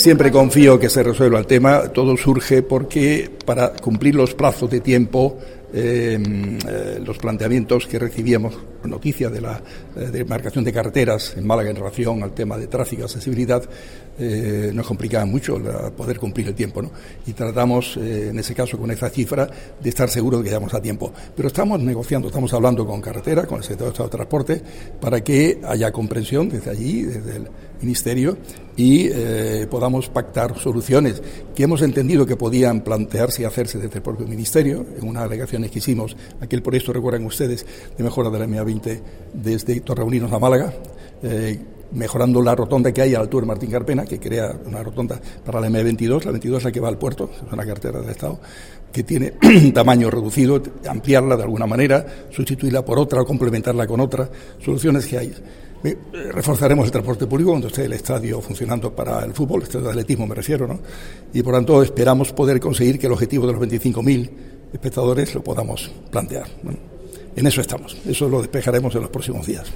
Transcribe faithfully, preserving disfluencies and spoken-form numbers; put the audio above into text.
Siempre confío que se resuelva el tema. Todo surge porque para cumplir los plazos de tiempo, eh, eh, los planteamientos que recibíamos, noticias de la eh, demarcación de carreteras en Málaga en relación al tema de tráfico y accesibilidad, eh, nos complicaba mucho la, poder cumplir el tiempo, ¿no? Y tratamos, eh, en ese caso, con esa cifra, de estar seguros de que llegamos a tiempo. Pero estamos negociando, estamos hablando con Carretera, con el Secretario de Estado de Transporte, para que haya comprensión desde allí, desde el Ministerio, y eh, podamos pactar soluciones que hemos entendido que podían plantearse y hacerse desde el propio Ministerio, en unas alegaciones que hicimos, aquel proyecto, recuerdan ustedes, de mejora de la M A veinte desde Torremolinos a Málaga, eh, mejorando la rotonda que hay a la altura de Martín Carpena, que crea una rotonda para la M veintidós, la veintidós es la que va al puerto, es una carretera del Estado, que tiene tamaño reducido, ampliarla de alguna manera, sustituirla por otra o complementarla con otra, soluciones que hay. Reforzaremos el transporte público cuando esté el estadio funcionando para el fútbol, el estadio de atletismo me refiero, ¿no? Y por tanto esperamos poder conseguir que el objetivo de los veinticinco mil espectadores lo podamos plantear. Bueno, en eso estamos, eso lo despejaremos en los próximos días.